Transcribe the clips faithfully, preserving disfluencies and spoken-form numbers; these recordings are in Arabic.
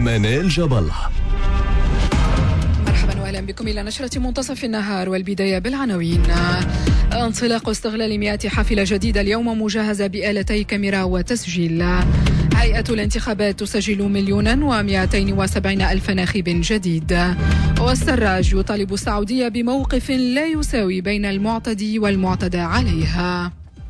منال جبل. مرحبا واهلا بكم الى نشرة منتصف النهار، والبداية بالعناوين. انطلاق استغلال مئات حافلة جديدة اليوم مجهزة بآلتي كاميرا وتسجيل. هيئة الانتخابات تسجل مليونا ومئتين وسبعين ألف ناخب جديد. والسراج يطالب السعودية بموقف لا يساوي بين المعتدي والمعتدى عليها.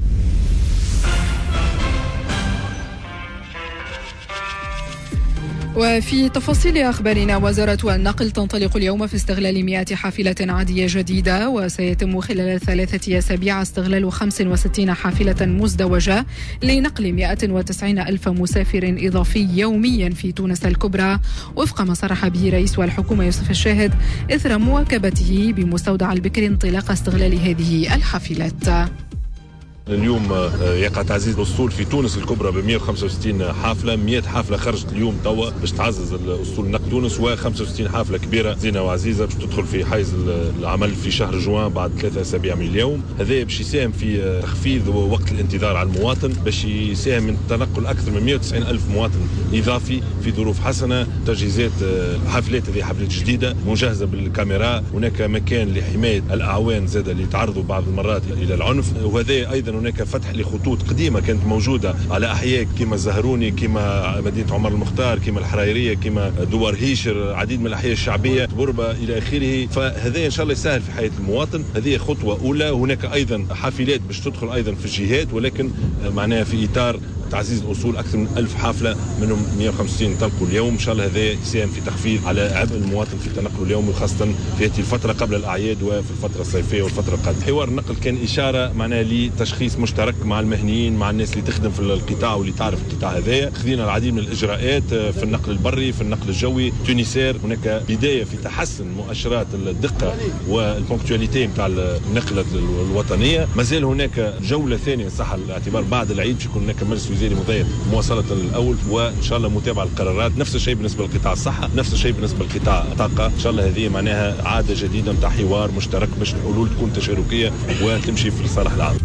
وفي تفاصيل أخبارنا، وزارة النقل تنطلق اليوم في استغلال مئات حافلة عادية جديدة، وسيتم خلال ثلاثة أسابيع استغلال خمس وستين حافلة مزدوجة لنقل مئة وتسعين ألف مسافر إضافي يوميا في تونس الكبرى، وفق ما صرح به رئيس الحكومة يوسف الشاهد إثر مواكبته بمستودع البكر انطلاق استغلال هذه الحافلات. اليوم يقع تعزيز الاسطول في تونس الكبرى ب مئة وخمسة وستين حافله، مئة حافله خرجت اليوم توا باش تعزز الاسطول نقل تونس، و خمسة وستين حافله كبيره زينه وعزيزه باش تدخل في حيز العمل في شهر جوان بعد ثلاثة اسابيع من اليوم. هذا باش يساهم في تخفيض وقت الانتظار على المواطن، باش يساهم من تنقل اكثر من مئة وتسعين ألف مواطن اضافي في ظروف حسنه. تجهيزات الحافلات هذه حافلات جديده مجهزه بالكاميرا، هناك مكان لحمايه الاعوان زاد اللي يتعرضوا بعض المرات الى العنف، وهذا ايضا هناك فتح لخطوط قديمة كانت موجودة على أحياء كما الزهروني، كما مدينة عمر المختار، كما الحرايرية، كما دوار هيشر، عديد من الأحياء الشعبية، بوربة إلى آخره. فهذا إن شاء الله يسهل في حياة المواطن، هذه خطوة أولى. هناك أيضا حافلات باش تدخل أيضا في الجهات، ولكن معناها في إطار تعزيز الأصول أكثر من ألف حافلة منهم مئة وخمسة وستين ينطلقوا اليوم. إن شاء الله هذا يساهم في تخفيض على عبء المواطن في التنقل اليومي، خاصة في هذه الفترة قبل الأعياد وفي الفترة الصيفية والفترة القادمة. حوار النقل كان إشارة معناها لتشخيص مشترك مع المهنيين، مع الناس اللي تخدم في القطاع واللي تعرف القطاع هذايا. خذينا العديد من الإجراءات في النقل البري، في النقل الجوي، تونسير. هناك بداية في تحسن مؤشرات الدقة والبونكتواليتي نتاع النقلة الوطنية. ما زال هناك جولة ثانية صح الاعتبار بعد العيد، يكون هناك مجلس وزاري مضيق مواصلة الأول، وإن شاء الله متابعة القرارات. نفس الشيء بالنسبة لقطاع الصحة، نفس الشيء بالنسبة لقطاع الطاقة. إن شاء الله هذه معناها عادة جديدة نتاع حوار مشترك باش الحلول تكون تشاركية وتمشي في الصالح العام.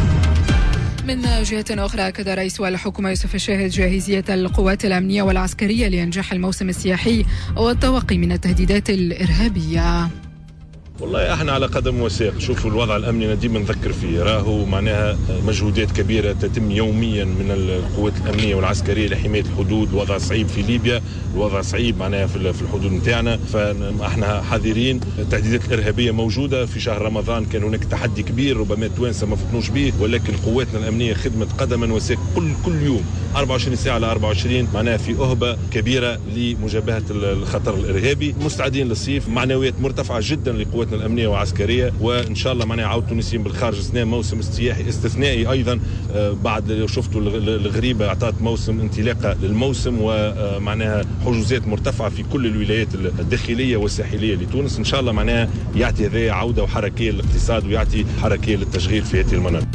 من جهة أخرى، أكد رئيس الحكومة يوسف الشاهد جاهزية القوات الأمنية والعسكرية لإنجاح الموسم السياحي والتوقي من التهديدات الإرهابية. والله احنا على قدم وساق. شوفوا الوضع الامني انا ديما نذكر فيه، راهو معناها مجهودات كبيره تتم يوميا من القوات الامنيه والعسكريه لحمايه الحدود. الوضع صعيب في ليبيا، الوضع صعيب معناها في الحدود نتاعنا، فاحنا حذرين. التهديدات الارهابيه موجوده. في شهر رمضان كان هناك تحدي كبير ربما التوانسه ما فتنوش به، ولكن قواتنا الامنيه خدمت قدما وساق كل كل يوم أربعة وعشرين ساعه على أربعة وعشرين معناها في أهبة كبيره لمجابهه الخطر الارهابي. مستعدين للصيف، معنويات مرتفعه جدا لقوات الامنيه والعسكريه، وان شاء الله معناها عاود تونسيين بالخارج اثناء موسم سياحي استثنائي ايضا. بعد لو شفتوا الغريبه اعطت موسم انطلاقه للموسم، ومعناها حجوزات مرتفعه في كل الولايات الداخليه والساحليه لتونس. ان شاء الله معناها يعطي هذا عوده وحركيه للاقتصاد ويعطي حركيه للتشغيل في هذه المناطق.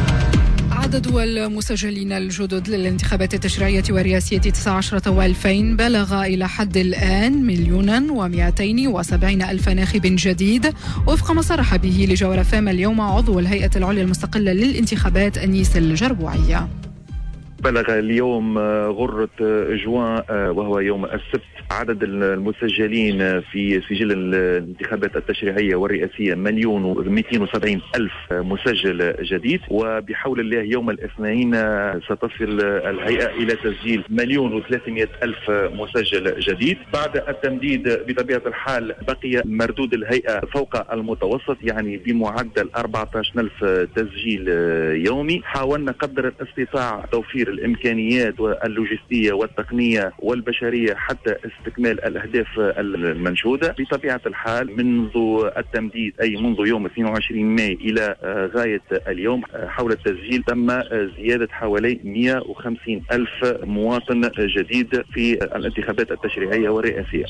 عدد المسجلين الجدد للانتخابات التشريعية والرئاسية تسعة عشر وألفين بلغ إلى حد الآن مليونا ومئتين وسبعين ألف ناخب جديد، وفق ما صرح به لجوهر فام اليوم عضو الهيئة العليا المستقلة للانتخابات أنيس الجربوعية. بلغ اليوم غرة جوان وهو يوم السبت عدد المسجلين في سجل الانتخابات التشريعية والرئاسية مليون ومئتين وسبعين ألف مسجل جديد، وبحول الله يوم الاثنين ستصل الهيئة إلى تسجيل مليون وثلاثمئة ألف مسجل جديد. بعد التمديد بطبيعة الحال بقي مردود الهيئة فوق المتوسط، يعني بمعدل أربعة عشر ألف تسجيل يومي. حاولنا قدر الاستطاع توفير الإمكانيات واللوجستية والتقنية والبشرية حتى استكمال الأهداف المنشودة. بطبيعة الحال منذ التمديد أي منذ يوم اثنين وعشرين ماي إلى غاية اليوم حول التسجيل تم زيادة حوالي مئة وخمسين ألف مواطن جديد في الانتخابات التشريعية والرئاسية.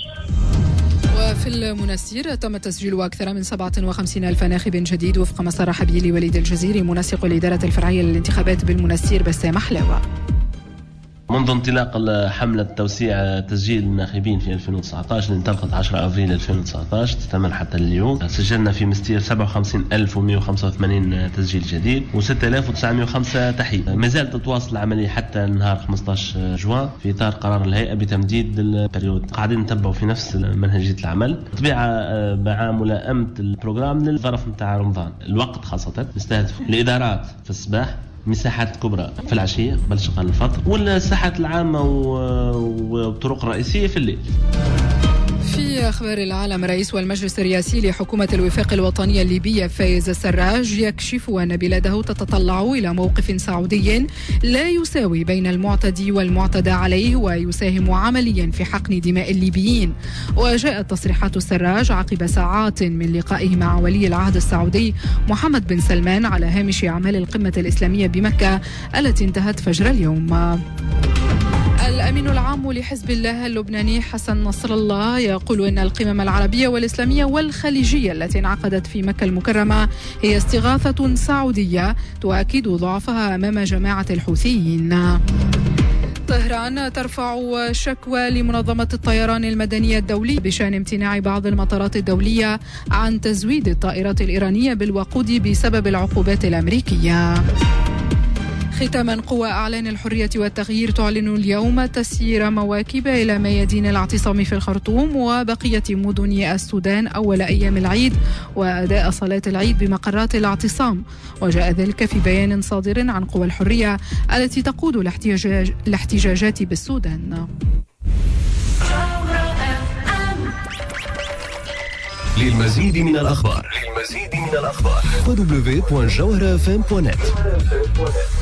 وفي المنستير تم تسجيل أكثر من سبعة وخمسين ألف ناخب جديد، وفق ما صرح به لوليد الجزيري منسق الإدارة الفرعية للانتخابات بالمنستير بسام حلاوة. منذ انطلاق حملة توسيع تسجيل الناخبين في ألفين وتسعة عشر اللي انطلقت عشرة أبريل ألفين وتسعة عشر تستمر حتى اليوم، سجلنا في مستير سبعة وخمسين ألف ومئة وخمسة وثمانين تسجيل جديد وستة آلاف وتسعمئة وخمسة تحية. ما زالت تتواصل العملية حتى نهار خمسة عشر جوان في إطار قرار الهيئة بتمديد البريود. قاعدين نتبعوا في نفس منهجية العمل طبيعة مع ملائمة البروغرام للظرف نتاع رمضان. الوقت خاصة نستهدف الإدارات في الصباح، مساحات كبرى في العشية قبل شغل الفطر، والساحات العامة والطرق الرئيسية في الليل. في أخبار العالم، رئيس والمجلس الرئاسي لحكومة الوفاق الوطنية الليبية فايز السراج يكشف أن بلاده تتطلع إلى موقف سعودي لا يساوي بين المعتدي والمعتدى عليه ويساهم عمليا في حقن دماء الليبيين. وجاءت تصريحات السراج عقب ساعات من لقائه مع ولي العهد السعودي محمد بن سلمان على هامش أعمال القمة الإسلامية بمكة التي انتهت فجر اليوم. الأمين العام لحزب الله اللبناني حسن نصر الله يقول إن القمم العربية والإسلامية والخليجية التي انعقدت في مكة المكرمة هي استغاثة سعودية تؤكد ضعفها أمام جماعة الحوثيين. طهران ترفع شكوى لمنظمة الطيران المدنية الدولي بشأن امتناع بعض المطارات الدولية عن تزويد الطائرات الإيرانية بالوقود بسبب العقوبات الأمريكية. ختاما، قوى أعلان الحرية والتغيير تعلن اليوم تسيير مواكب إلى ميادين الاعتصام في الخرطوم وبقية مدن السودان أول أيام العيد وأداء صلاة العيد بمقرات الاعتصام. وجاء ذلك في بيان صادر عن قوى الحرية التي تقود الاحتجاج الاحتجاجات بالسودان. للمزيد من الأخبار للمزيد من الأخبار دبليو دبليو دبليو دوت جوهرة إف إم دوت نت.